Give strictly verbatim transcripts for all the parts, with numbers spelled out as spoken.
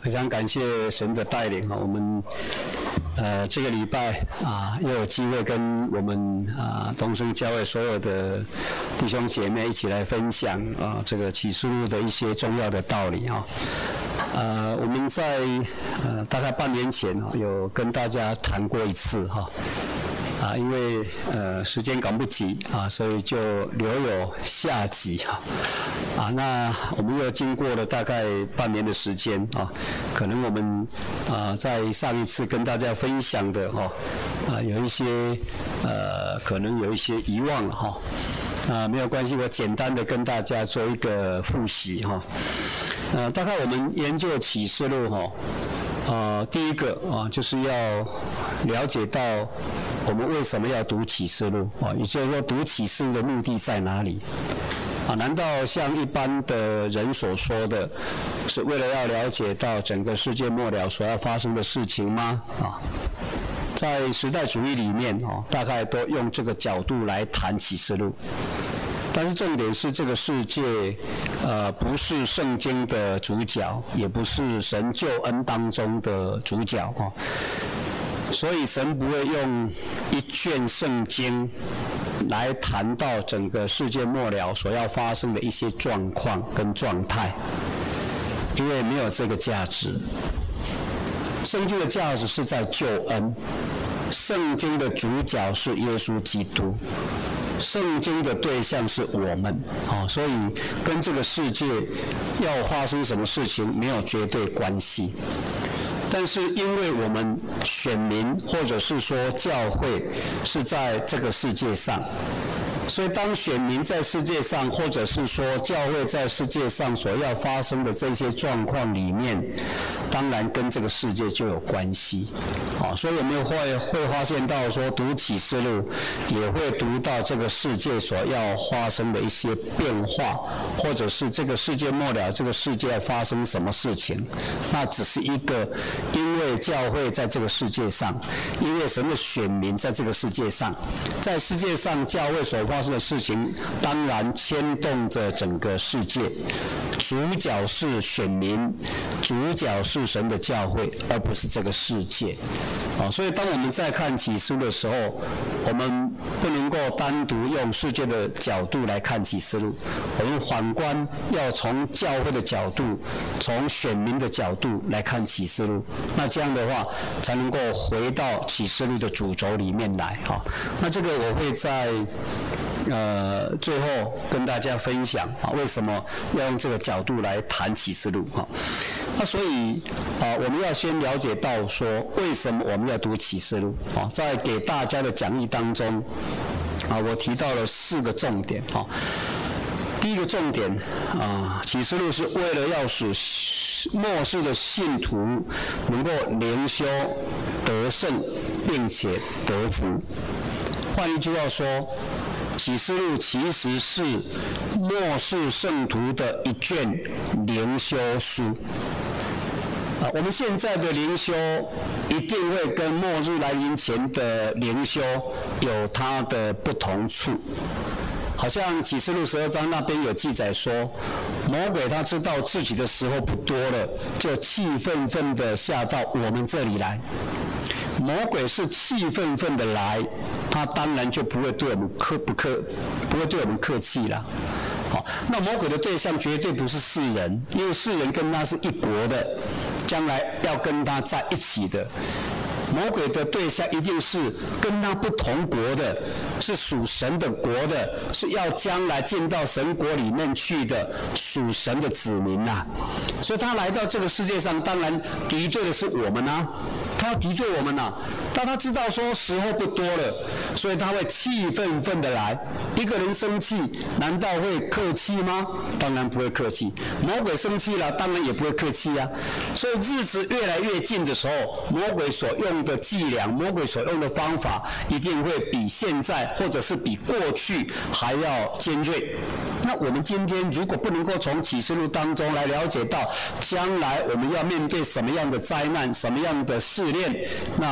非常感谢神的带领啊，我们呃这个礼拜啊又有机会跟我们啊东升教会所有的弟兄姐妹一起来分享啊这个启示录的一些重要的道理啊。呃，我们在呃大概半年前有跟大家谈过一次哈。啊，因为呃时间赶不及啊，所以就留有下集哈。啊，那我们又经过了大概半年的时间啊，可能我们啊在上一次跟大家分享的哈啊有一些呃可能有一些遗忘了哈。啊，没有关系，我简单的跟大家做一个复习哈。呃，大概我们研究启示录哈。呃，第一个啊，就是要了解到我们为什么要读启示录啊，也就是说读启示录的目的在哪里啊？难道像一般的人所说的，是为了要了解到整个世界末了所要发生的事情吗？啊，在时代主义里面啊，大概都用这个角度来谈启示录。但是重点是，这个世界，呃，不是圣经的主角，也不是神救恩当中的主角啊。所以神不会用一卷圣经来谈到整个世界末了所要发生的一些状况跟状态，因为没有这个价值。圣经的价值是在救恩，圣经的主角是耶稣基督。圣经的对象是我们，啊，所以跟这个世界要发生什么事情没有绝对关系。但是因为我们选民或者是说教会是在这个世界上，所以当选民在世界上，或者是说教会在世界上所要发生的这些状况里面，当然跟这个世界就有关系。啊，所以我们会会发现到说，读启示录也会读到这个世界所要发生的一些变化，或者是这个世界末了，这个世界要发生什么事情，那只是一个因为教会在这个世界上，因为神的选民在这个世界上，在世界上教会所发生的事情，当然牵动着整个世界。主角是选民，主角是神的教会，而不是这个世界。啊，所以当我们在看启示录的时候，我们不能够单独用世界的角度来看启示录，我们反观要从教会的角度，从选民的角度来看启示录。那这样的话，才能够回到启示录的主轴里面来。哈，那这个我会在呃最后跟大家分享啊，为什么要用这个角度来谈启示录哈？那所以啊，我们要先了解到说，为什么我们要读启示录啊？在给大家的讲义当中啊，我提到了四个重点啊。第一个重点啊，启示录是为了要使末世的信徒能够灵修得胜，并且得福。换一句话说，启示录其实是末世圣徒的一卷灵修书。啊，我们现在的灵修一定会跟末日来临前的灵修有它的不同处。好像启示录十二章那边有记载说，魔鬼他知道自己的时候不多了，就气愤愤地下到我们这里来。魔鬼是气愤愤的来，他当然就不会对我们客不客，不会对我们客气了。好，那魔鬼的对象绝对不是世人，因为世人跟他是一国的，将来要跟他在一起的。魔鬼的对象一定是跟他不同国的，是属神的国的，是要将来进到神国里面去的属神的子民啊。所以他来到这个世界上，当然敌对的是我们啊，他要敌对我们啊。但他知道说时候不多了，所以他会气愤愤的来。一个人生气，难道会客气吗？当然不会客气。魔鬼生气了，当然也不会客气啊。所以日子越来越近的时候，魔鬼所用的伎俩，魔鬼所用的方法，一定会比现在或者是比过去还要尖锐。那我们今天如果不能够从启示录当中来了解到将来我们要面对什么样的灾难、什么样的试炼，那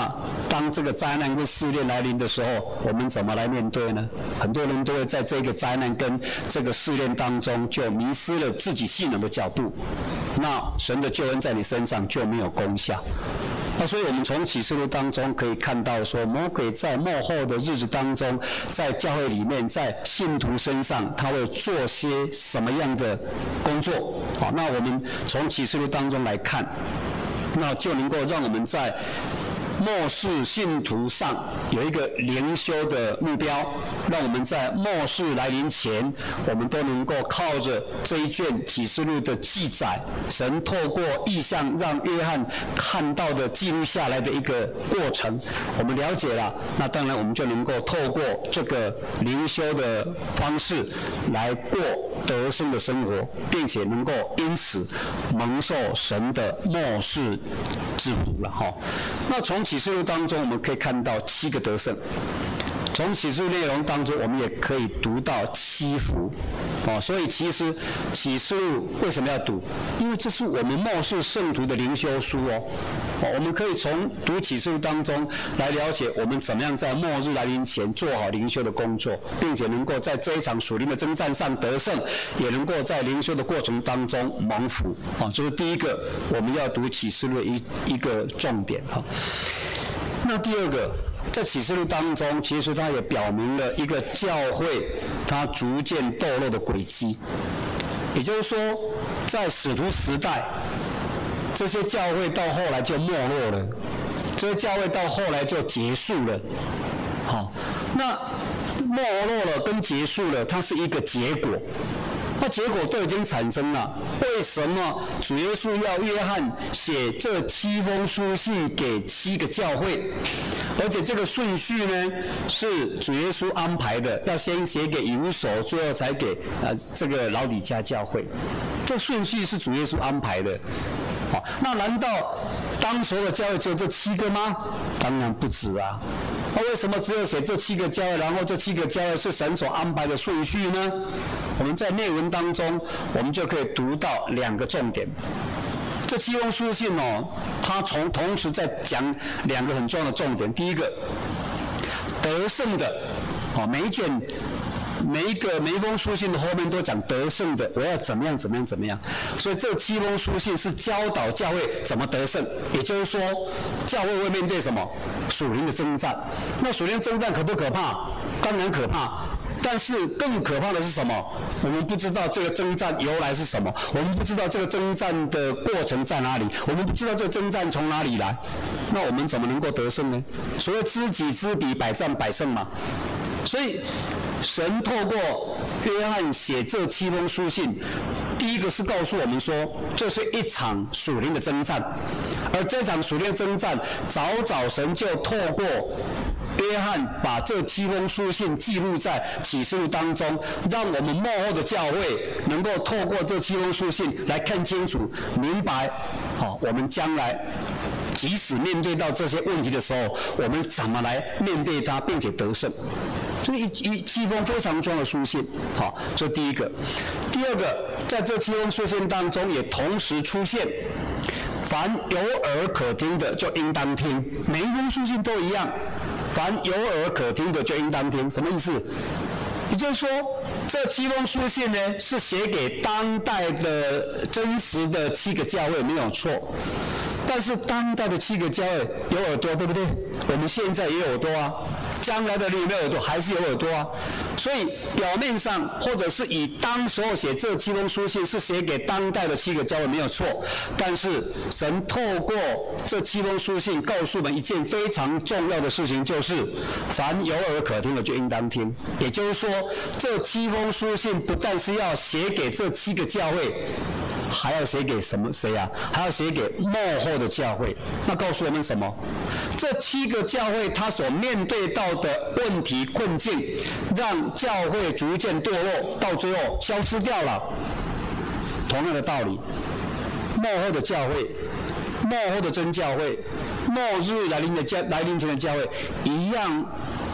当这个灾难跟试炼来临的时候，我们怎么来面对呢？很多人都会在这个灾难跟这个试炼当中，就迷失了自己信仰的脚步，那神的救恩在你身上就没有功效。那所以我们从启示录当中可以看到说，魔鬼在末后的日子当中，在教会里面，在信徒身上，他会做些什么样的工作？好，那我们从启示录当中来看，那就能够让我们在末世信徒上有一个灵修的目标，让我们在末世来临前，我们都能够靠着这一卷启示录的记载，神透过异象让约翰看到的记录下来的一个过程，我们了解了，那当然我们就能够透过这个灵修的方式来过得胜的生活，并且能够因此蒙受神的末世之福了哈。那从启示录当中，我们可以看到七个得胜。从启示录内容当中，我们也可以读到七福，哦，所以其实启示录为什么要读？因为这是我们末世圣徒的灵修书哦。哦，我们可以从读启示录当中来了解我们怎么样在末日来临前做好灵修的工作，并且能够在这一场属灵的征战上得胜，也能够在灵修的过程当中蒙福。哦，这是第一个我们要读启示录的一一个重点哈。那第二个，在启示录当中，其实它也表明了一个教会它逐渐堕落的轨迹。也就是说，在使徒时代，这些教会到后来就没落了，这些教会到后来就结束了。好，那没落了跟结束了，它是一个结果。那结果都已经产生了，为什么主耶稣要约翰写这七封书信给七个教会？而且这个顺序呢，是主耶稣安排的，要先写给以弗所，最后才给呃这个老底嘉教会。这顺序是主耶稣安排的。好，那难道当时的教会只有这七个吗？当然不止啊。那为什么只有写这七个教会，然后这七个教会是神所安排的顺序呢？我们在内文当中，我们就可以读到两个重点。这七封书信哦，它从同时在讲两个很重要的重点。第一个，得胜的，哦，每一卷。每一个每一封书信的后面都讲得胜的，我要怎么样怎么样怎么样。所以这七封书信是教导教会怎么得胜，也就是说，教会会面对什么属灵的征战。那属灵的征战可不可怕？当然可怕。但是更可怕的是什么？我们不知道这个征战由来是什么，我们不知道这个征战的过程在哪里，我们不知道这个征战从哪里来。那我们怎么能够得胜呢？所谓知己知彼，百战百胜嘛。所以神透过约翰写这七封书信，第一个是告诉我们说，这是一场属灵的征战，而这场属灵的征战，早早神就透过约翰把这七封书信记录在启示录当中，让我们末后的教会能够透过这七封书信来看清楚、明白，好，我们将来即使面对到这些问题的时候，我们怎么来面对它，并且得胜。这一一七封非常重要的书信，好，这第一个。第二个，在这七封书信当中，也同时出现，凡有耳可听的，就应当听。每一封书信都一样，凡有耳可听的，就应当听。什么意思？也就是说，这七封书信呢，是写给当代的真实的七个教会，没有错。但是当代的七个教会有耳朵，对不对？我们现在也有耳朵啊，将来的你有没有耳朵？还是有耳朵啊。所以表面上或者是以当时候写这七封书信是写给当代的七个教会，没有错。但是神透过这七封书信告诉我们一件非常重要的事情，就是凡有耳可听的就应当听。也就是说，这七封书信不但是要写给这七个教会，还要写给什么谁啊？还要写给末后的教会。那告诉我们什么？这七个教会他所面对到的问题困境，让教会逐渐堕落，到最后消失掉了。同样的道理，末后的教会、末后的真教会、末日来临的教来临前的教会，一样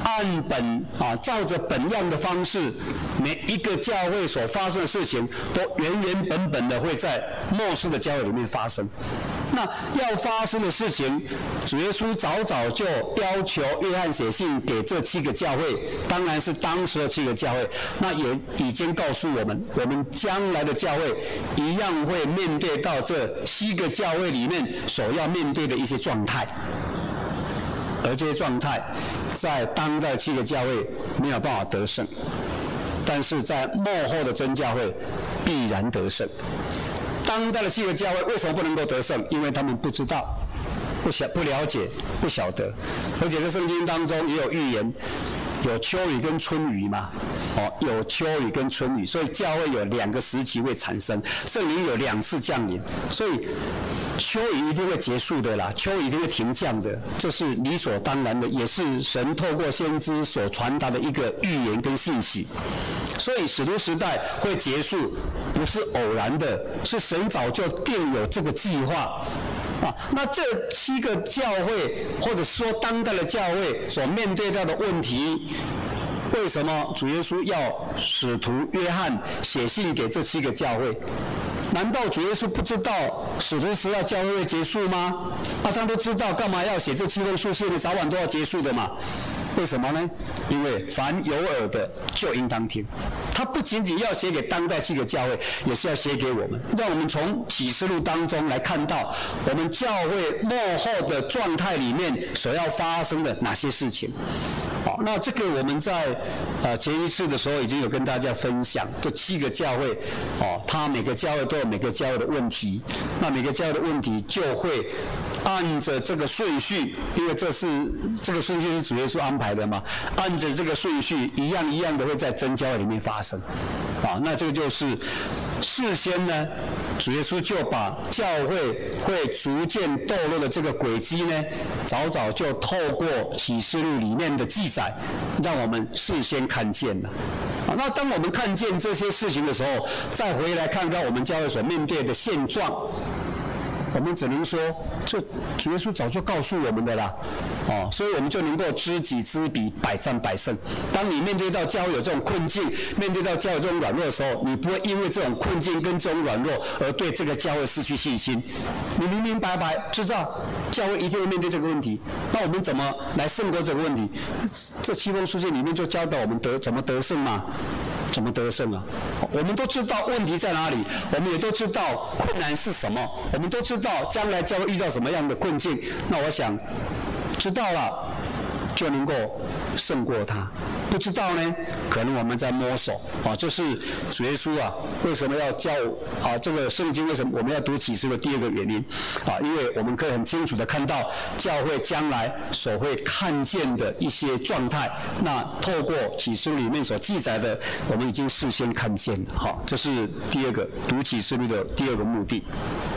按本啊，照着本样的方式，每一个教会所发生的事情，都原原本本的会在末世的教会里面发生。那要发生的事情，主耶稣早早就要求约翰写信给这七个教会，当然是当时的七个教会，那也已经告诉我们，我们将来的教会一样会面对到这七个教会里面所要面对的一些状态，而这些状态在当代七个教会没有办法得胜，但是在末后的真教会必然得胜。当代的七个教会为什么不能够得胜？因为他们不知道、不晓、不了解、不晓得，而且在圣经当中也有预言，有秋雨跟春雨嘛，哦，有秋雨跟春雨，所以教会有两个时期会产生，圣灵有两次降临，所以秋雨一定会结束的啦，秋雨一定会停降的，这是理所当然的，也是神透过先知所传达的一个预言跟信息。所以使徒时代会结束，不是偶然的，是神早就定有这个计划。啊，那这七个教会，或者说当代的教会所面对到的问题，为什么主耶稣要使徒约翰写信给这七个教会？难道主耶稣不知道使徒时代教会会结束吗？啊，他都知道，干嘛要写这七封书信呢？早晚都要结束的嘛。为什么呢？因为凡有耳的就应当听。他不仅仅要写给当代七个教会，也是要写给我们，让我们从启示录当中来看到我们教会末后的状态里面所要发生的哪些事情。好，那这个我们在呃前一次的时候已经有跟大家分享，这七个教会，哦，它每个教会都有每个教会的问题，那每个教会的问题就会按着这个顺序，因为这是这个顺序是主耶稣安排的嘛，按着这个顺序一样一样的会在真教会里面发生。啊，那这个就是事先呢，主耶稣就把教会会逐渐堕落的这个轨迹呢，早早就透过启示录里面的记载，让我们事先看见了。啊，那当我们看见这些事情的时候，再回来看看我们教会所面对的现状，我们只能说，这主耶稣早就告诉我们的啦，哦，所以我们就能够知己知彼，百战百胜。当你面对到教会有这种困境，面对到教会这种软弱的时候，你不会因为这种困境跟这种软弱而对这个教会失去信心。你明明白白知道教会一定会面对这个问题，那我们怎么来胜过这个问题？这七封书信里面就教导我们得怎么得胜嘛。怎么得胜啊？我们都知道问题在哪里，我们也都知道困难是什么，我们都知道将来将会遇到什么样的困境。那我想，知道了就能够胜过它。不知道呢，可能我们在摸索啊。这是主耶稣啊，为什么要教啊？这个圣经为什么我们要读启示的第二个原因啊？因为我们可以很清楚的看到教会将来所会看见的一些状态。那透过启示里面所记载的，我们已经事先看见了。好，这是第二个读启示录的第二个目的。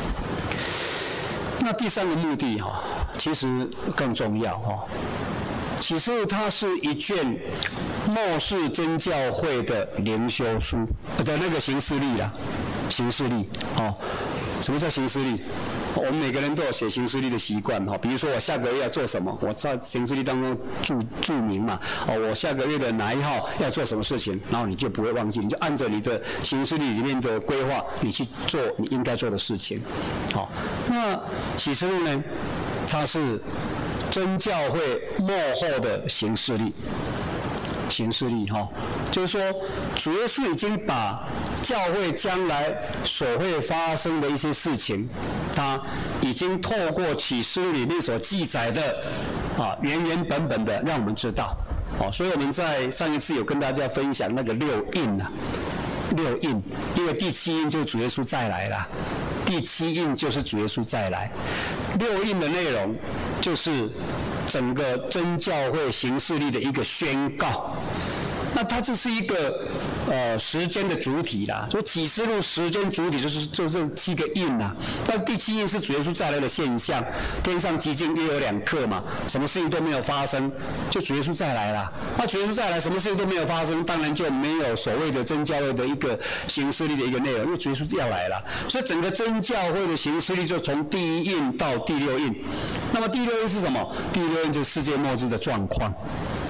那第三个目的哈，其实更重要哈。启示录它是一卷末世真教会的灵修书的那个行事历啦，行事历哦。什么叫行事历？我们每个人都有写行事历的习惯哈。比如说我下个月要做什么，我在行事历当中注注明嘛。哦，我下个月的哪一号要做什么事情，然后你就不会忘记，你就按照你的行事历里面的规划，你去做你应该做的事情。好，那启示录呢，它是真教会末后的行事历，行事历哈，就是说主耶稣已经把教会将来所会发生的一些事情，他已经透过启示录里面所记载的啊，原原本本的让我们知道。哦，所以我们在上一次有跟大家分享那个六印啊，六印，因为第七印就是主耶稣再来了。第七印就是主耶稣再来，六印的内容就是整个真教会行事历的一个宣告。那它这是一个呃时间的主体啦，所以启示录时间主体就是就是七个印啦。但第七印是主耶稣再来的现象，天上极静约有两刻嘛，什么事情都没有发生，就主耶稣再来啦。那主耶稣再来，什么事情都没有发生，当然就没有所谓的真教会的一个行事历的一个内容，因为主耶稣要来了，所以整个真教会的行事历就从第一印到第六印。那么第六印是什么？第六印就是世界末日的状况。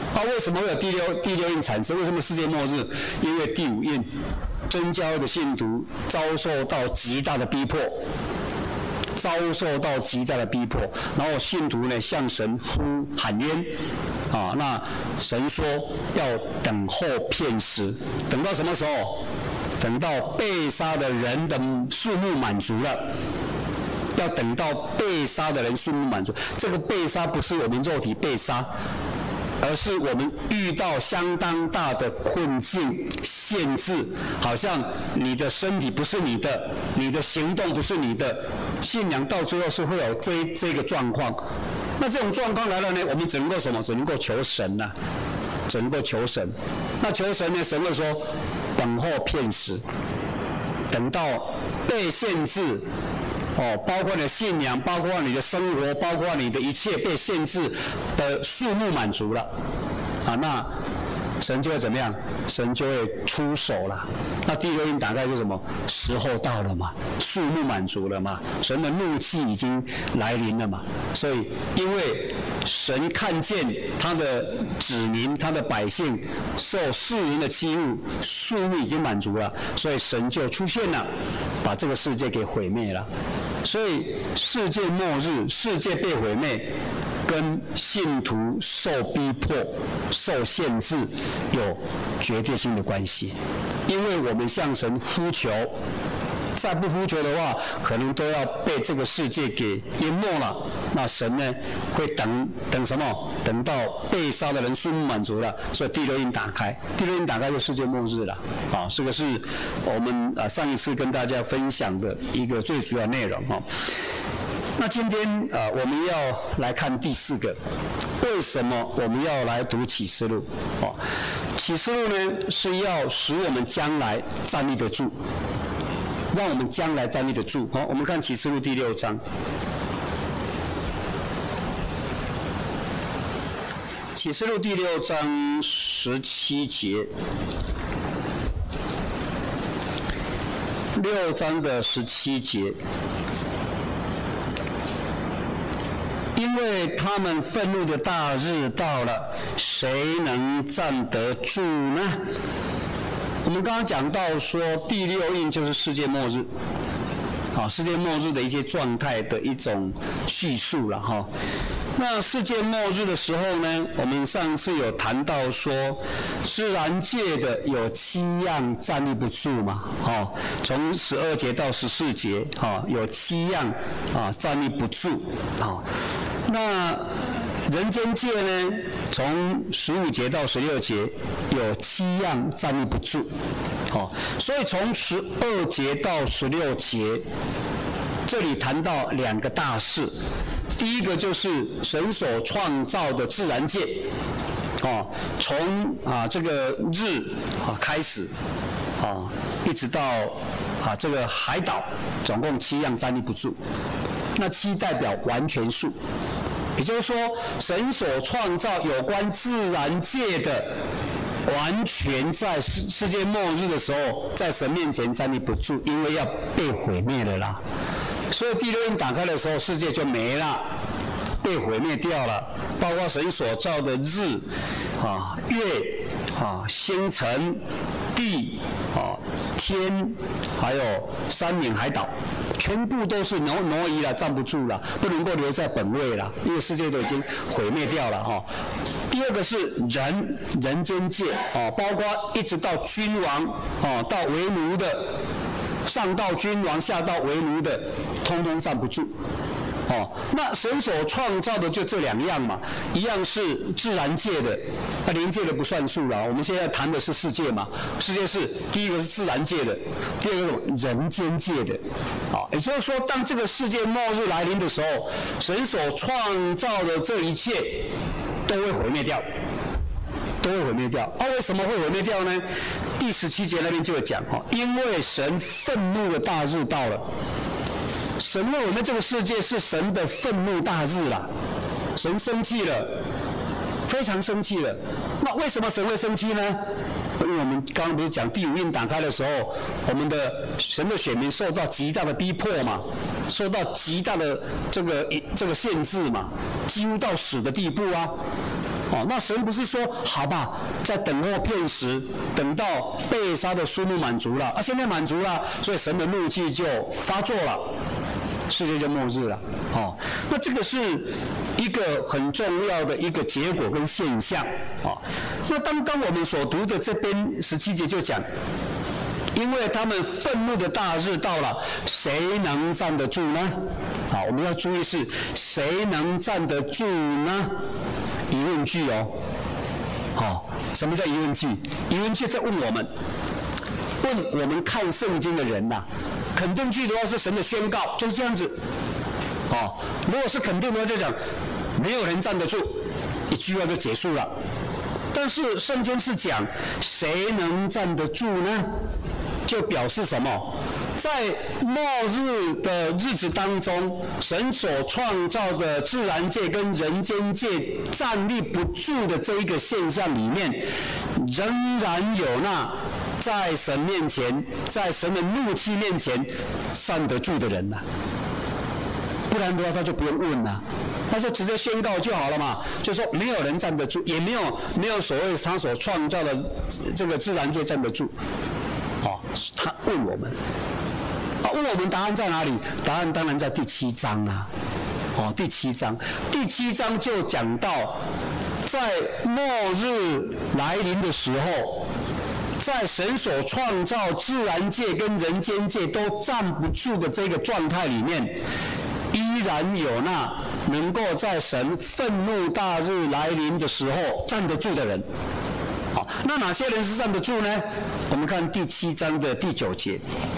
啊，为什么会有第六第六印产生？为什么世界末日？因为第五印真教的信徒遭受到极大的逼迫，遭受到极大的逼迫，然后信徒呢向神呼喊冤，啊，那神说要等候片时，等到什么时候？等到被杀的人的数目满足了。要等到被杀的人数目满足，这个被杀不是我们肉体被杀，而是我们遇到相当大的困境、限制，好像你的身体不是你的，你的行动不是你的，信仰到最后是会有这这个状况。那这种状况来了呢，我们只能够什么？只能够求神呐、啊，只能够求神。那求神呢？神会说，等候片时，等到被限制。哦，包括你的信仰，包括你的生活，包括你的一切被限制的数目满足了，啊，那神就会怎么样？神就会出手了。那第六印打开是什么？时候到了嘛，数目满足了嘛，神的怒气已经来临了嘛。所以，因为神看见他的子民、他的百姓受世人的欺侮，数目已经满足了，所以神就出现了，把这个世界给毁灭了。所以，世界末日，世界被毁灭，跟信徒受逼迫、受限制有绝对性的关系。因为我们向神呼求，再不呼求的话，可能都要被这个世界给淹没了。那神呢，会等等什么？等到被杀的人数目满足了，所以第六印打开，第六印打开就世界末日了。啊，这个是我们啊上一次跟大家分享的一个最主要内容哈。那今天啊，我们要来看第四个，为什么我们要来读启示录？哦，启示录呢是要使我们将来站立得住，让我们将来站立得住。好，我们看启示录第六章。启示录第六章十七节，六章的十七节。因为他们愤怒的大日到了，谁能站得住呢？我们刚刚讲到说，第六印就是世界末日，啊，世界末日的一些状态的一种叙述了哈。那世界末日的时候呢，我们上次有谈到说，自然界的有七样站立不住嘛，哦，从十二节到十四节，哈，有七样啊站立不住，啊。那人间界呢，从十五节到十六节有七样站立不住，好，所以从十二节到十六节，这里谈到两个大事，第一个就是神所创造的自然界，哦，从啊这个日啊开始，啊一直到啊这个海岛，总共七样站立不住，那七代表完全数。也就是说，神所创造有关自然界的，完全在世世界末日的时候，在神面前站立不住，因为要被毁灭了啦。所以第六印打开的时候，世界就没了，被毁灭掉了。包括神所造的日、啊月、啊星辰、地、啊天，还有山岭海岛。全部都是挪挪移了，站不住了，不能够留在本位了，因为世界都已经毁灭掉了哈、哦。第二个是人人间界哦，包括一直到君王哦，到为奴的，上到君王，下到为奴的，通通站不住。哦，那神所创造的就这两样嘛，一样是自然界的，那灵界的不算数了。我们现在谈的是世界嘛，世界是第一个是自然界的，第二个是人间界的。啊，也就是说，当这个世界末日来临的时候，神所创造的这一切都会毁灭掉，都会毁灭掉。啊，为什么会毁灭掉呢？第十七节那边就有讲哈，因为神愤怒的大日到了。神为我们这个世界是神的愤怒大日啦，神生气了，非常生气了。那为什么神会生气呢？因为我们刚刚不是讲第五印打开的时候，我们的神的选民受到极大的逼迫嘛，受到极大的这个这个限制嘛，几乎到死的地步啊。 哦，那神不是说好吧，在等候片时，等到被杀的数目满足了，啊，现在满足了，所以神的怒气就发作了，世界就末日了。哦，那这个是一个很重要的一个结果跟现象。哦，那刚刚我们所读的这边十七节就讲，因为他们愤怒的大日到了，谁能站得住呢？好，我们要注意是谁能站得住呢？疑问句哦。好，什么叫疑问句？疑问句在问我们，问我们看圣经的人呐、啊。肯定句的话是神的宣告，就是这样子。哦，如果是肯定的话，就讲没有人站得住，一句话就结束了。但是圣经是讲谁能站得住呢？就表示什么？在末日的日子当中，神所创造的自然界跟人间界站立不住的这一个现象里面，仍然有那在神面前，在神的怒气面前站得住的人呐、啊。不然的话，他就不用问了、啊，他就直接宣告就好了嘛。就说没有人站得住，也没有没有所谓他所创造的这个自然界站得住。哦，他问我们，啊，问我们答案在哪里？答案当然在第七章啊。哦，第七章，第七章就讲到，在末日来临的时候，在神所创造自然界跟人间界都站不住的这个状态里面，依然有那能够在神愤怒大日来临的时候站得住的人。好，那哪些人是站得住呢？我们看第七章的第九节。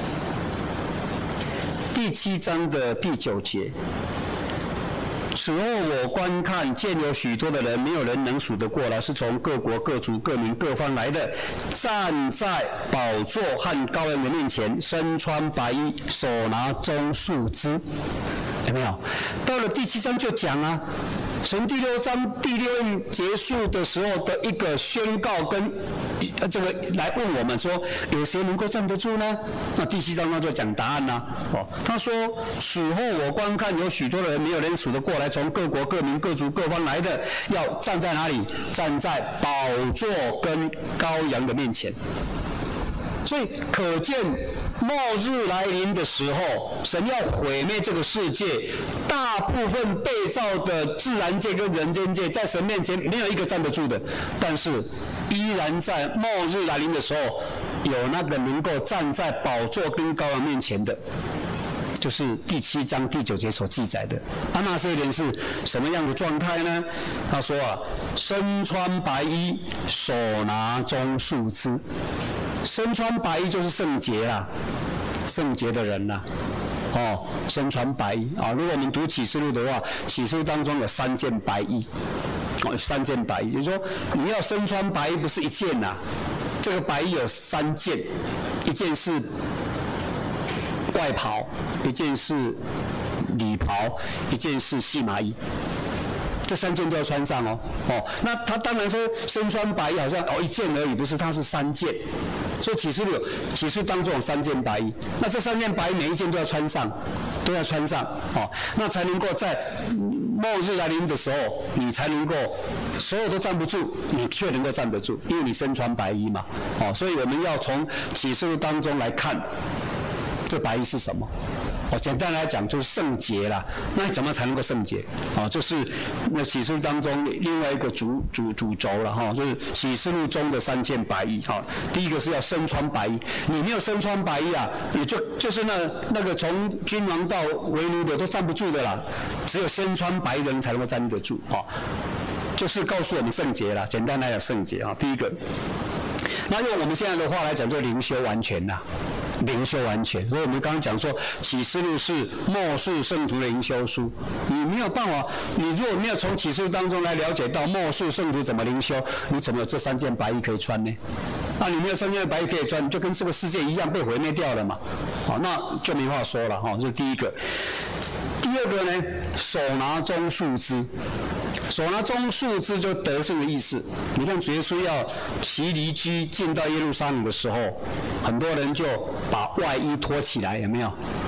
第七章的第九节。此后我观看，见有许多的人，没有人能数得过来，是从各国各族各民各方来的，站在宝座和羔羊的面前，身穿白衣，手拿棕树枝。有没有？到了第七章就讲啊，从第六章第六印结束的时候的一个宣告跟这个来问我们说，有谁能够站得住呢？那第七章他就讲答案啦、啊。哦，他说：此后我观看，有许多的人，没有人数得过来，从各国各民各族各方来的，要站在哪里？站在宝座跟羔羊的面前。所以可见末日来临的时候，神要毁灭这个世界，大部分被造的自然界跟人间界，在神面前没有一个站得住的，但是依然在末日来临的时候，有那个能够站在宝座跟羔羊面前的，就是第七章第九节所记载的。啊，那些人是什么样的状态呢？他说啊，身穿白衣，手拿棕树枝。身穿白衣就是圣洁啦，圣洁的人啦。哦，身穿白衣啊！如果我们读启示录的话，启示录当中有三件白衣，哦，三件白衣，就是说你要身穿白衣不是一件呐、啊，这个白衣有三件，一件是外袍，一件是里袍，一件是细麻衣。这三件都要穿上哦，哦，那他当然说身穿白衣好像哦一件而已，不是，他是三件，所以启示录启示当中有三件白衣，那这三件白衣每一件都要穿上，都要穿上，哦，那才能够在末日来临的时候，你才能够所有都站不住，你却能够站得住，因为你身穿白衣嘛，哦，所以我们要从启示录当中来看，这白衣是什么？哦，简单来讲就是圣洁啦。那怎么才能够圣洁？哦，这是那启示录当中另外一个主主主轴了哈、哦，就是启示录中的三件白衣哈、哦。第一个是要身穿白衣，你没有身穿白衣啊，你就就是那那个从君王到为奴的都站不住的啦，只有身穿白衣的人才能够站得住哈、哦。就是告诉我们圣洁啦，简单来讲圣洁啊。第一个，那用我们现在的话来讲，就灵修完全啦。灵修完全，所以我们刚刚讲说，启示录是末世圣徒的灵修书。你没有办法，你如果没有从启示录当中来了解到末世圣徒怎么灵修，你怎么有这三件白衣可以穿呢？啊，你没有三件白衣可以穿，你就跟这个世界一样被毁灭掉了嘛。好，那就没话说了哈。这是第一个。第二个呢，手拿棕树枝。手拿棕树枝就得胜的意思。你看主耶稣要骑驴驹进到耶路撒冷的时候，很多人就把外衣脱起来，有没有？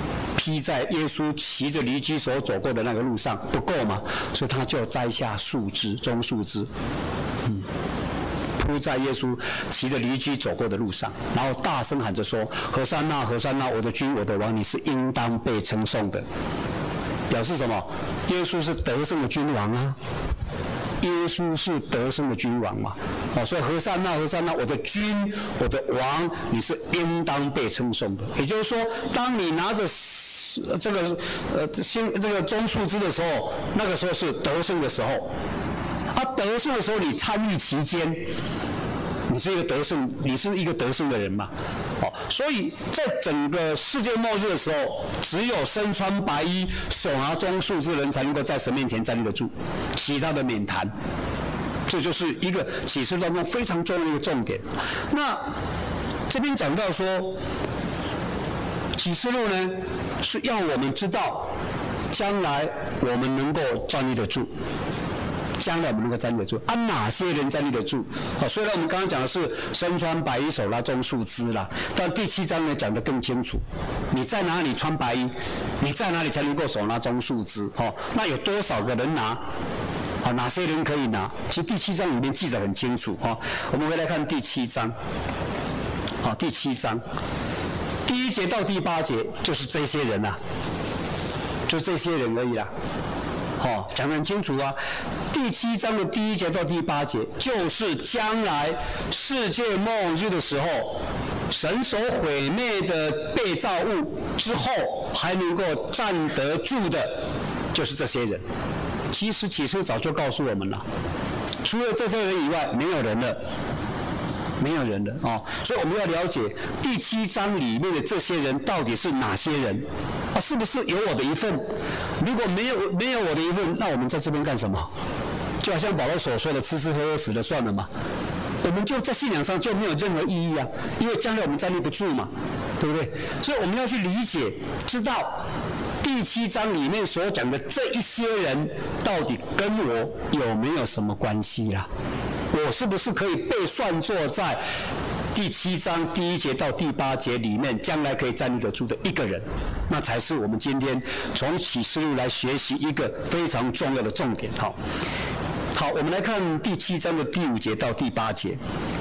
披在耶稣骑着驴驹所走过的那个路上，不够嘛，所以他就摘下树枝，棕树枝，嗯，铺在耶稣骑着驴驹走过的路上，然后大声喊着说：“何珊那，何珊那，我的君，我的王，你是应当被称颂的。”表示什么？耶稣是得胜的君王啊！耶稣是得胜的君王嘛？哦，所以何珊那，何珊那，我的君，我的王，你是应当被称颂的。也就是说，当你拿着这个呃新这个棕树枝的时候，那个时候是得胜的时候。啊，得胜的时候，你参与其间。你是一个得胜，你是一个得胜的人嘛？哦，所以在整个世界末日的时候，只有身穿白衣、手拿棕树枝的人才能够在神面前站立得住，其他的免谈。这就是一个启示当中非常重要的一个重点。那这边讲到说，启示录呢是要我们知道，将来我们能够站立得住。将来我们能够站立得住啊？哪些人站立得住？好，虽然我们刚刚讲的是身穿白衣、手拿棕树枝啦，但第七章呢讲得更清楚。你在哪里穿白衣？你在哪里才能够手拿棕树枝？哦，那有多少个人拿？啊，哪些人可以拿？其实第七章里面记得很清楚哈。我们回来看第七章，好，第七章第一节到第八节就是这些人呐，就这些人而已啦。哦，讲得很清楚啊。第七章的第一节到第八节，就是将来世界末日的时候，神所毁灭的被造物之后，还能够站得住的，就是这些人。其实启示早就告诉我们了，除了这些人以外，没有人了。没有人了哦，所以我们要了解第七章里面的这些人到底是哪些人啊？是不是有我的一份？如果没有没有我的一份，那我们在这边干什么？就好像保罗所说的，吃吃喝喝死了算了嘛，我们就在信仰上就没有任何意义啊，因为将来我们站立不住嘛，对不对？所以我们要去理解，知道第七章里面所讲的这一些人到底跟我有没有什么关系啦？我是不是可以被算作在第七章第一节到第八节里面将来可以站立得住的一个人？那才是我们今天从启示录来学习一个非常重要的重点。好，好，我们来看第七章的第五节到第八节。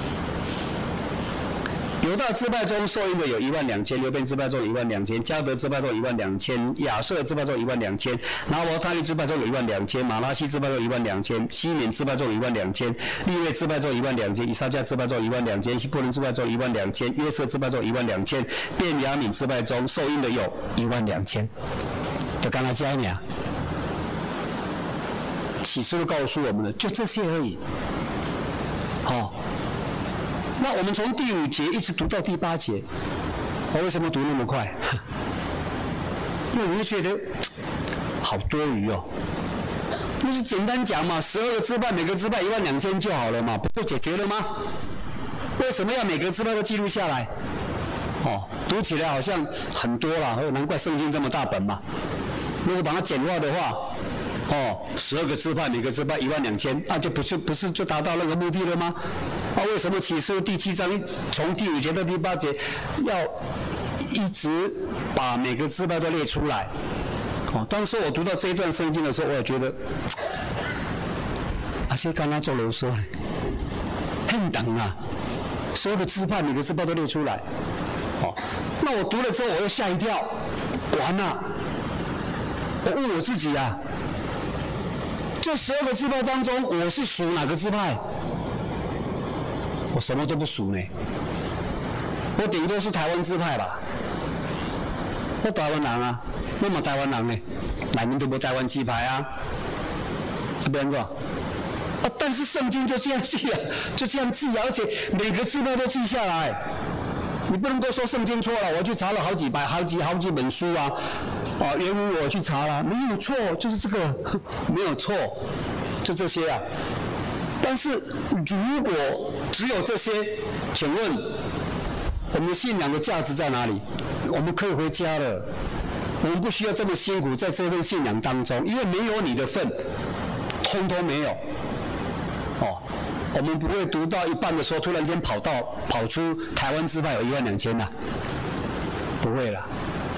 犹大支派中受印的有一万两千，流便支派中有一万两千，迦得支派中有一万两千，亚设支派中有一万两千，拿伯他利支派中有一万两千，马拉西支派中有一万两千，西缅支派中有一万两千，利未支派中有一万两千，以撒迦支派中有一万两千，希伯伦支派中有一万两千，约瑟支派中有一万两千，便雅悯支派中受印的有一万两千。就刚才教你啊，启示录告诉我们的就这些而已。好、哦。那我们从第五节一直读到第八节，我为什么读那么快？因为你会觉得好多余哦。那是简单讲嘛，十二个支派，每个支派一万两千就好了嘛，不就解决了吗？为什么要每个支派都记录下来？哦，读起来好像很多啦，难怪圣经这么大本嘛。如果把它简化的话，哦，十二个支派，每个支派一万两千，那就不是不是就达到那个目的了吗？啊，为什么启示录第七章从第五节到第八节要一直把每个支派都列出来？哦，当时我读到这一段圣经的时候，我也觉得，啊，这刚刚做啰嗦嘞，很等啊，十二个支派，每个支派都列出来。哦，那我读了之后，我又吓一跳，完了，我问我自己啊。这十二个支派当中，我是属哪个支派？我什么都不属呢，我顶多是台湾支派吧。我台湾人啊，我嘛台湾人呢，内面都无台湾支派啊，啊，不然个啊，但是圣经就这样记啊，就这样记啊，而且每个支派都记下来。你不能够说圣经错了，我去查了好几百、好几好几本书啊，啊，原文我去查了，没有错，就是这个，没有错，就这些啊。但是如果只有这些，请问我们信仰的价值在哪里？我们可以回家了，我们不需要这么辛苦在这份信仰当中，因为没有你的份，通通没有。哦。我们不会读到一半的时候，突然间跑到跑出台湾支派有一万两千呐，不会啦。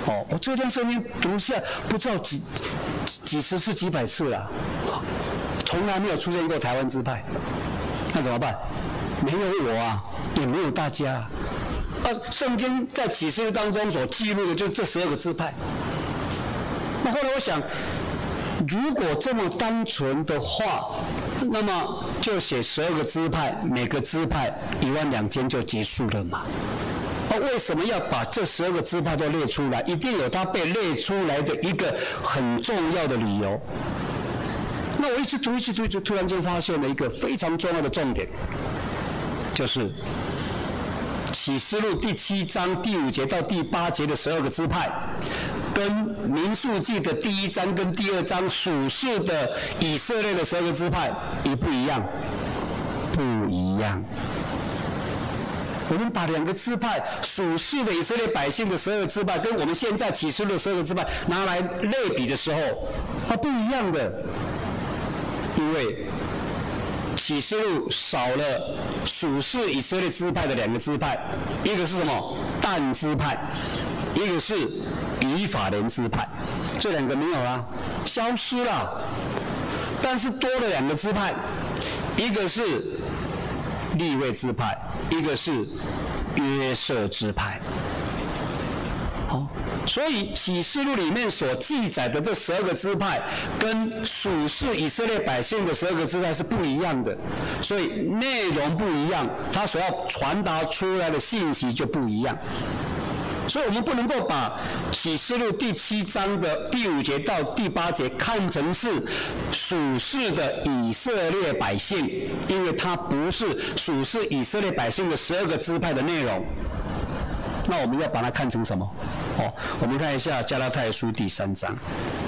哦，我这段圣经读下不知道几几十次、几百次了，从来没有出现过台湾支派，那怎么办？没有我啊，也没有大家啊。啊，圣经在启示录当中所记录的就是这十二个支派。那后来我想，如果这么单纯的话，那么就写十二个支派，每个支派一万两千就结束了嘛。那为什么要把这十二个支派都列出来？一定有它被列出来的一个很重要的理由。那我一直读一直读，就突然间发现了一个非常重要的重点，就是启示录第七章第五节到第八节的十二个支派，跟民数记的第一章跟第二章属世的以色列的十二个支派一不一样？不一样。我们把两个支派属世的以色列百姓的十二个支派，跟我们现在启示录的十二个支派拿来类比的时候，它不一样的。因为启示录少了属世以色列支派的两个支派，一个是什么？但支派，一个是以法莲支派，这两个没有啦，消失了。但是多了两个支派，一个是利未支派，一个是约瑟支派。哦，所以启示录里面所记载的这十二个支派，跟属世以色列百姓的十二个支派是不一样的，所以内容不一样，它所要传达出来的信息就不一样。所以我们不能够把启示录第七章的第五节到第八节看成是属世的以色列百姓，因为它不是属世以色列百姓的十二个支派的内容。那我们要把它看成什么？哦，我们看一下加拉太书第三章。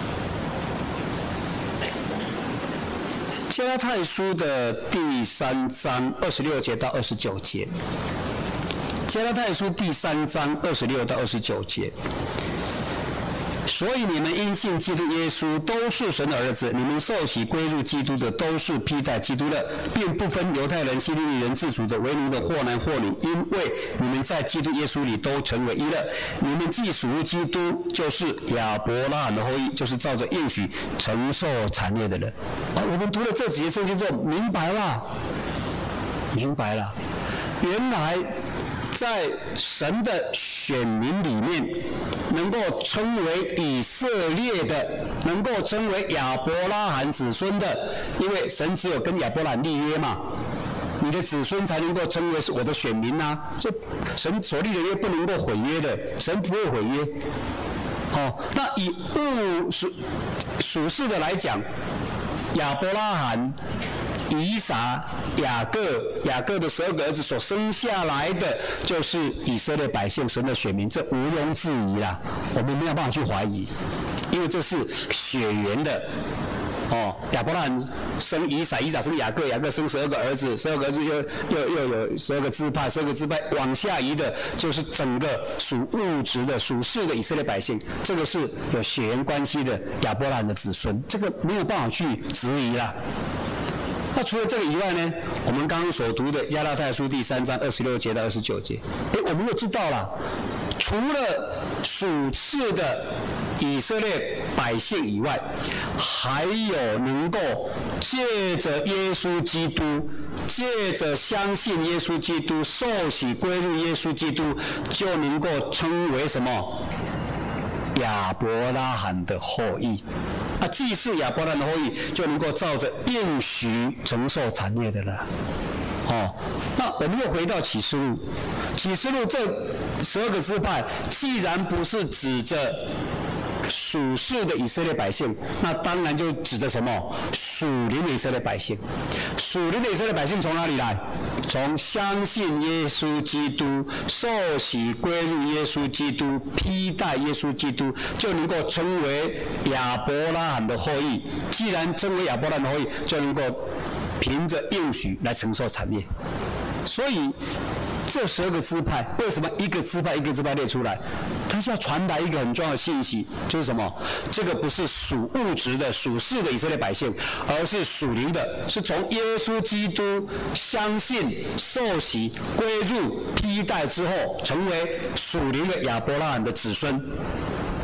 加拉太书的第三章二十六节到二十九节。加拉太书第三章二十六到二十九节。所以你们因信基督耶稣都是神的儿子，你们受洗归入基督的都是披戴基督的，并不分犹太人、希利尼人、自主的、为奴的，或男或女，因为你们在基督耶稣里都成为一了。你们既属于基督，就是亚伯拉罕的后裔，就是照着应许承受产业的人。啊，我们读了这几节圣经之后，明白了，明白了，原来在神的选民里面，能够称为以色列的，能够称为亚伯拉罕子孙的，因为神只有跟亚伯拉罕立约嘛，你的子孙才能够称为是我的选民啊。这神所立的约不能够毁约的，神不会毁约。哦，那以物属属世的来讲，亚伯拉罕、以撒、雅各，雅各的十二个儿子所生下来的，就是以色列百姓神的选民，这毋庸置疑啦，我们没有办法去怀疑，因为这是血缘的。哦，亚伯拉罕生以撒，以撒生雅各，雅各生十二个儿子，十二个儿子又又又有十二个支派，十二个支派往下移的，就是整个属物质的、属世的以色列百姓，这个是有血缘关系的亚伯拉罕的子孙，这个没有办法去质疑啦。那除了这个以外呢，我们刚刚所读的加拉太书第三章二十六节到二十九节，哎，我们又知道了，除了属世的以色列百姓以外，还有能够借着耶稣基督，借着相信耶稣基督，受洗归入耶稣基督，就能够称为什么？亚伯拉罕的后裔。啊，既是亚伯拉罕的后裔，就能够照着应许承受产业的了。哦，那我们又回到启示录，启示录这十二个支派，既然不是指着属世的以色列百姓，那当然就指着什么？属灵的以色列百姓。属灵的以色列百姓从哪里来？从相信耶稣基督、受洗归入耶稣基督、披戴耶稣基督，就能够成为亚伯拉罕的后裔。既然称为亚伯拉罕的后裔，就能够凭着应许来承受产业。所以这十二个支派，为什么一个支派一个支派列出来？它是要传达一个很重要的信息，就是什么？这个不是属物质的、属世的以色列百姓，而是属灵的，是从耶稣基督相信、受洗、归入、披戴之后，成为属灵的亚伯拉罕的子孙。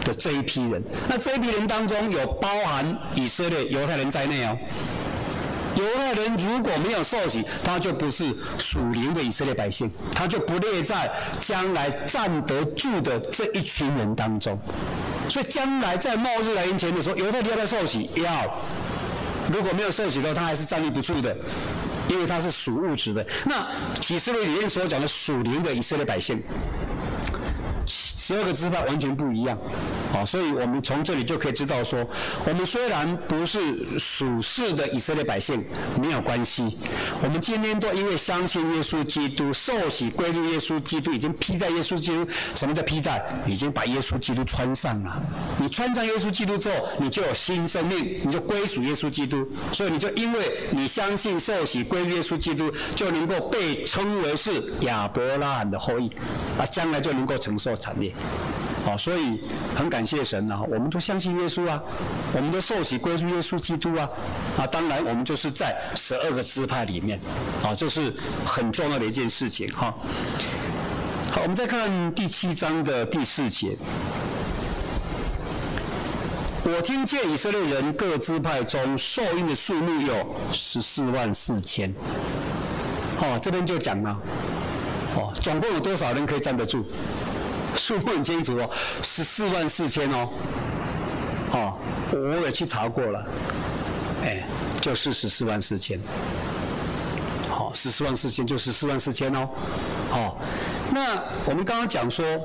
的这一批人。那这一批人当中有包含以色列犹太人在内哦。犹太人如果没有受洗，他就不是属灵的以色列百姓，他就不列在将来站得住的这一群人当中。所以将来在末日来临前的时候，犹太人要不要受洗？要。如果没有受洗的话，他还是站立不住的，因为他是属物质的。那启示录里面所讲的属灵的以色列百姓，十二个支派完全不一样，啊，所以我们从这里就可以知道说，我们虽然不是属世的以色列百姓，没有关系，我们今天都因为相信耶稣基督，受洗归入耶稣基督，已经披戴耶稣基督。什么叫披戴？已经把耶稣基督穿上了。你穿上耶稣基督之后，你就有新生命，你就归属耶稣基督。所以你就因为你相信受洗归入耶稣基督，就能够被称为是亚伯拉罕的后裔，啊，将来就能够承受产业。好，所以很感谢神啊！我们都相信耶稣啊，我们都受洗归入耶稣基督啊。啊，当然我们就是在十二个支派里面，啊，这是很重要的一件事情哈。好，我们再看第七章的第四节。我听见以色列人各支派中受印的数目有十四万四千。哦，这边就讲了，哦，总共有多少人可以站得住？数目很清楚哦，十四万四千哦，哦，我也去查过了，哎，就是十四万四千，好，十四万四千就十四万四千哦，好，那我们刚刚讲说，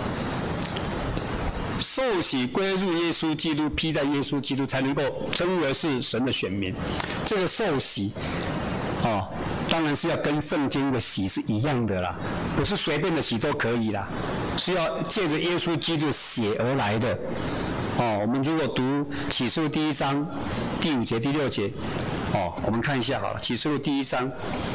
受洗归入耶稣基督，披戴耶稣基督，才能够称为是神的选民。这个受洗，哦，当然是要跟圣经的洗是一样的啦，不是随便的洗都可以啦，是要借着耶稣基督的血而来的。哦，我们如果读启示录第一章第五节、第六节，哦，我们看一下好了，启示录第一章，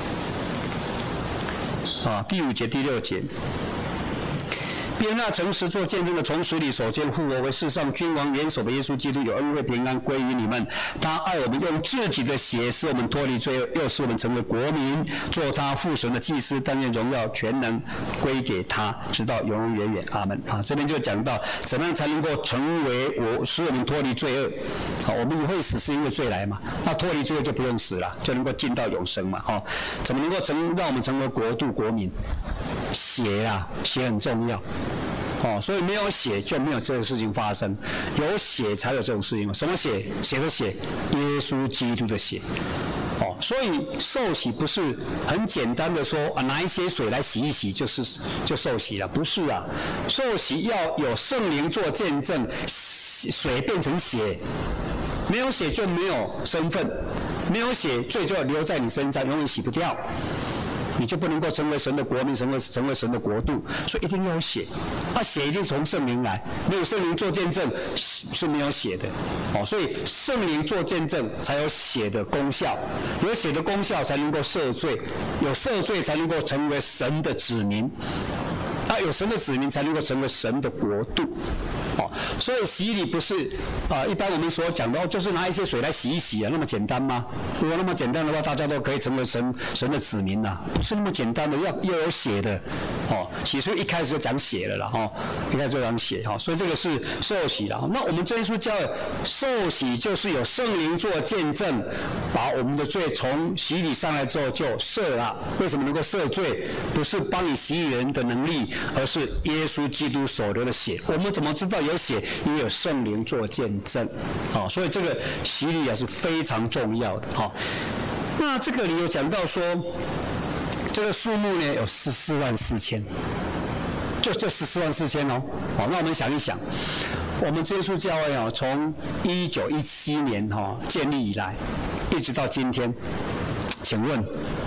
啊，第五节、第六节。便那诚实做见证的，从死里首先复活，为世上君王元首的耶稣基督，有恩惠平安归于你们。他爱我们，用自己的血使我们脱离罪恶，又使我们成为国民，做他父神的祭司。但愿荣耀全能归给他，直到永永远远。阿门。啊，这边就讲到怎么样才能够成为我，使我们脱离罪恶。好，我们会死是因为罪来嘛？那脱离罪恶就不用死了，就能够进到永生嘛。好，怎么能够成让我们成为国度国民？血啊，血很重要。哦，所以没有血就没有这个事情发生，有血才有这种事情。什么血？血的血，耶稣基督的血。哦，所以受洗不是很简单的说啊，拿一些水来洗一洗就是就受洗了，不是啊。受洗要有圣灵做见证，水变成血，没有血就没有身份，没有血罪就要留在你身上，永远洗不掉。你就不能够成为神的国民，成为成为神的国度，所以一定要有血。那、啊、血一定从圣灵来，没有圣灵做见证是没有血的。哦，所以圣灵做见证才有血的功效，有血的功效才能够赦罪，有赦罪才能够成为神的子民。啊，有神的子民才能够成为神的国度。哦，所以洗礼不是啊、呃，一般我们所讲的哦，就是拿一些水来洗一洗啊，那么简单吗？如果那么简单的话，大家都可以成为神神的子民呐、啊，不是那么简单的，要要有血的。哦，起初一开始就讲血了啦，哈、哦，一开始就讲血哈、哦，所以这个是受洗了。那我们真耶稣教受洗就是有圣灵做见证，把我们的罪从洗礼上来之后就赦了。为什么能够赦罪？不是帮你洗礼人的能力，而是耶稣基督所流的血。我们怎么知道有血？因为有圣灵做见证。好、哦，所以这个洗礼也是非常重要的。好、哦，那这个里有讲到说，这个数目呢有十四万四千，就这十四万四千哦。好，那我们想一想，我们耶稣教会哦，从一九一七年哈、哦、建立以来，一直到今天，请问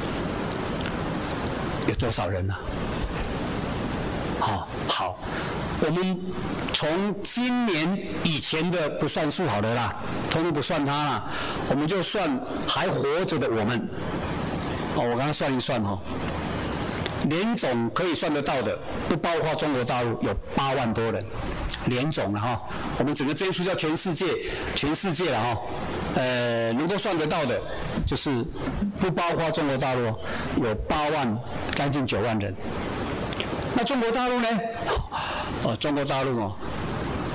有多少人呢、啊？好，好，我们从今年以前的不算数好了啦，通通不算它啦，我们就算还活着的我们。哦，我刚刚算一算哦，联总可以算得到的，不包括中国大陆，有八万多人。联总了哈，我们整个真耶稣教全世界，全世界了哈，呃，能够算得到的，就是不包括中国大陆，有八万，将近九万人。那中国大陆呢？哦，中国大陆哦，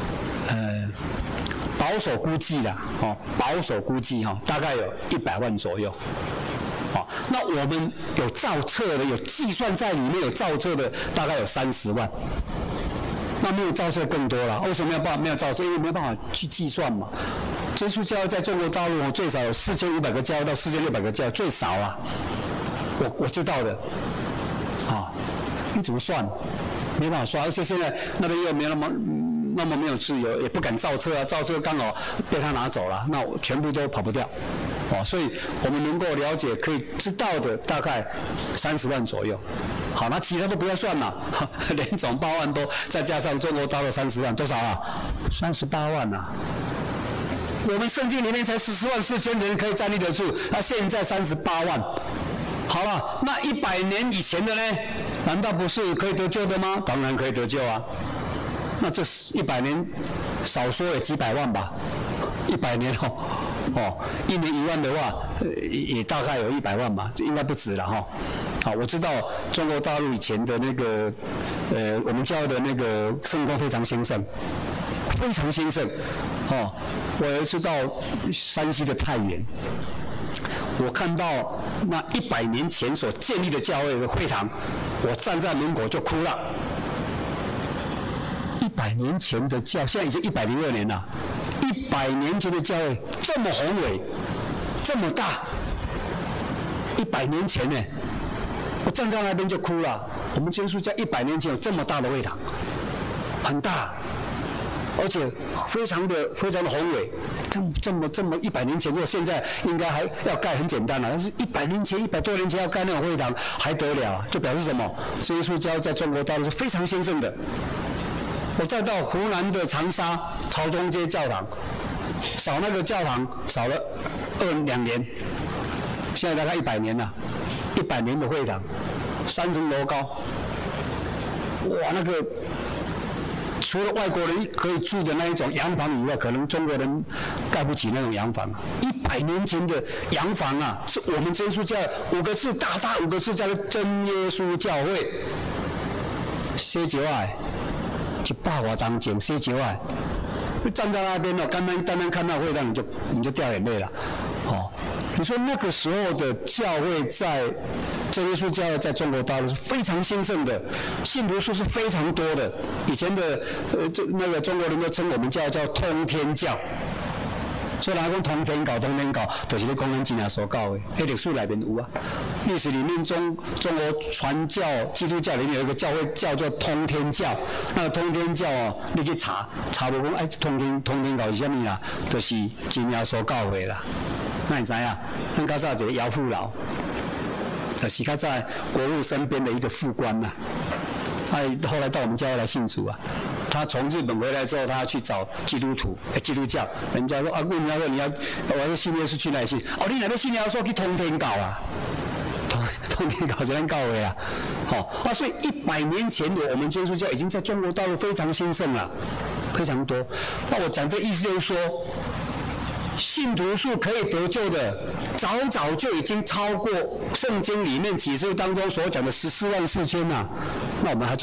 呃，保守估计啦，哦，保守估计哈、哦，大概有一百万左右。哦，那我们有造册的，有计算在里面有造册的，大概有三十万。那没有造册更多了，为什么要办没有造册？因为没有办法去计算嘛。真书教会在中国大陆最少有四千五百个教会到四千六百个教会，最少啊。我我知道的，啊、哦，你怎么算？没办法算，而且现在那边又没那么那么没有自由，也不敢造册啊，造册刚好被他拿走了，那我全部都跑不掉。哦，所以我们能够了解、可以知道的大概三十万左右。好，那其他都不要算了，连总八万多，再加上中国大陆三十万，多少啊？三十八万啊！我们圣经里面才十四万四千人可以站立得住，那现在三十八万。好了，那一百年以前的呢？难道不是可以得救的吗？当然可以得救啊！那这一百年，少说也几百万吧？一百年哦。哦，一年一万的话，呃、也, 也大概有一百万吧，应该不止了哈、哦。好，我知道中国大陆以前的那个，呃，我们教的那个圣光非常兴盛，非常兴盛。哦，我有一次到山西的太原，我看到那一百年前所建立的教会的会堂，我站在门口就哭了。一百年前的教，现在已经一百零二年了。一百年前的教会这么宏伟，这么大，一百年前呢，我站在那边就哭了。我们真书教一百年前有这么大的会堂，很大，而且非常的非常的宏伟。这么这么这么一百年前，如果现在应该还要盖很简单了，但是一百年前一百多年前要盖那种会堂还得了啊？就表示什么？真书教在中国大陆是非常兴盛的。我再到湖南的长沙朝中街教堂，扫那个教堂扫了二两年，现在大概一百年了，一百年的会堂，三层楼高，哇，那个除了外国人可以住的那一种洋房以外，可能中国人盖不起那种洋房。一百年前的洋房啊，是我们真书教五个字大大五个字叫做真耶稣教会，写起来。一百多张前写几万，站在那边哦，单单单单看到会堂你就你就掉眼泪了，哦，你说那个时候的教会在真耶稣教会在中国大陆是非常兴盛的，信徒数是非常多的。以前的呃这那个中国人都称我们教叫通天教。所以人讲通天教，通天教就是咧讲咱真正所教的，迄历史内面有啊。历史里面中中国传教基督教里面有一个教会叫做通天教，那个通天教哦，你去查查无讲哎，通天通天教是啥物啦？就是真正所教的啦。那你知影？咱较早一个姚富老，就是较早国务身边的一个副官呐、啊，他后来到我们教会来信主啊。他从日本回来之后，他要去找基督徒、欸、基督教，人家说啊，问人家说你要，我要信耶稣去哪里信？哦，你哪边信耶稣说去通天教啊？通通天教就咱教会啊，好、哦、啊，所以一百年前的我们基督教已经在中国大陆非常兴盛了，非常多。那我讲这意思就是说，信徒数可以得救的，早早就已经超过圣经里面启示当中所讲的十四万四千了。那我们还做